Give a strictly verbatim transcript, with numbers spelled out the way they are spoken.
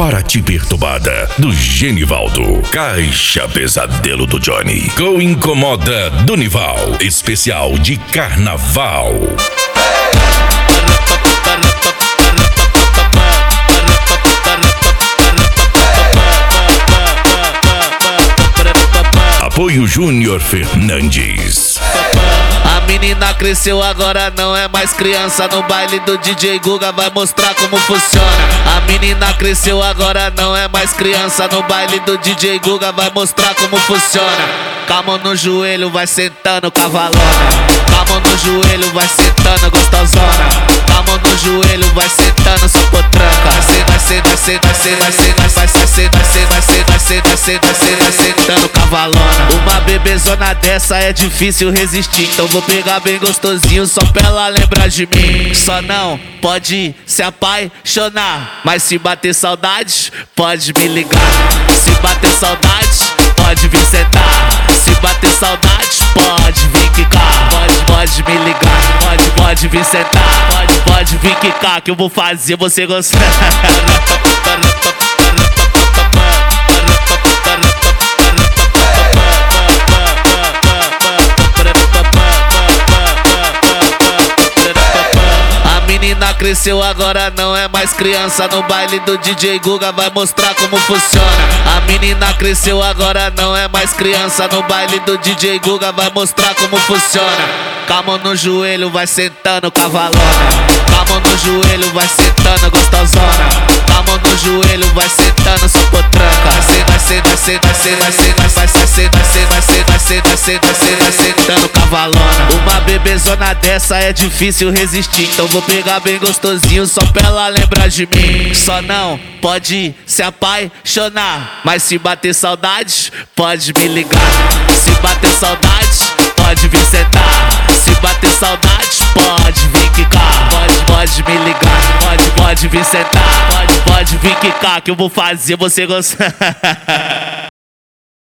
para te perturbada, do Genivaldo. Caixa Pesadelo do Johnny. Com Incomoda do Nival. Especial de carnaval. Apoio Júnior Fernandes. A menina cresceu, agora não é mais criança. No baile do D J Guga vai mostrar como funciona. A menina cresceu, agora não é mais criança. No baile do D J Guga vai mostrar como funciona. Com a mão no joelho, vai sentando cavalona. Com a mão no joelho, vai sentando gostosona. Com a mão no joelho, vai sentando só potranca. Vai ser, vai ser, vai ser, vai ser, vai ser, vai ser, vai ser, vai ser, vai ser, vai ser, vai ser, vai ser, vai sentando cavalona. Uma bebezona dessa é difícil resistir, então vou pegar bem gostosinho só pra ela lembrar de mim. Só não pode se apaixonar, mas se bater saudade, pode me ligar. Se bater saudade, pode vir sentar. Se bater saudade, pode vir quicar. Pode, pode me ligar, pode, pode vir sentar. Pode, pode vir quicar, que eu vou fazer você gostar. Cresceu, agora não é mais criança. No baile do D J Guga vai mostrar como funciona. A menina cresceu, agora não é mais criança. No baile do D J Guga vai mostrar como funciona. Com a mão no joelho, vai sentando cavalona. Com a mão no joelho, vai sentando gostosona. Com a mão no joelho, vai sentando só potranca. Vai ser, vai ser, vai ser, vai ser, vai ser, vai ser, vai ser, vai ser, vai ser, vai ser, vai ser, vai ser, vai sentando cavalona. Uma bebezona dessa é difícil resistir, então vou pegar bem gostosinho só pra ela lembrar de mim. Só não pode se apaixonar, mas se bater saudade, pode me ligar. Se bater saudade, pode vir sentar. Se bater saudade, pode vir quicar. Pode, pode me ligar, pode, pode vir sentar. Pode, pode vir quicar, que eu vou fazer você gostar.